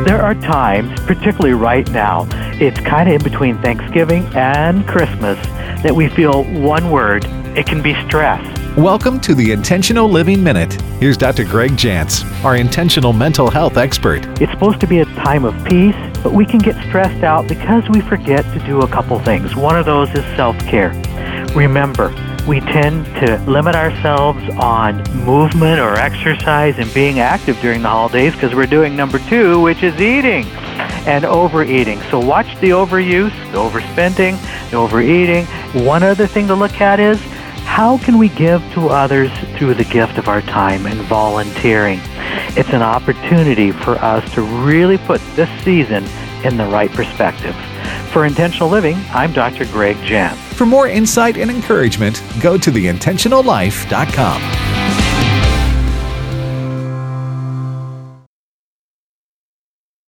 There are times, particularly right now, it's kind of in between Thanksgiving and Christmas, that we feel one word, it can be stress. Welcome to the Intentional Living Minute. Here's Dr. Greg Jantz, our intentional mental health expert. It's supposed to be a time of peace, but we can get stressed out because we forget to do a couple things. One of those is self-care. Remember, we tend to limit ourselves on movement or exercise and being active during the holidays because we're doing number 2, which is eating and overeating. So watch the overuse, the overspending, the overeating. One other thing to look at is how can we give to others through the gift of our time and volunteering? It's an opportunity for us to really put this season in the right perspective. For Intentional Living, I'm Dr. Greg Jantz. For more insight and encouragement, go to theintentionallife.com.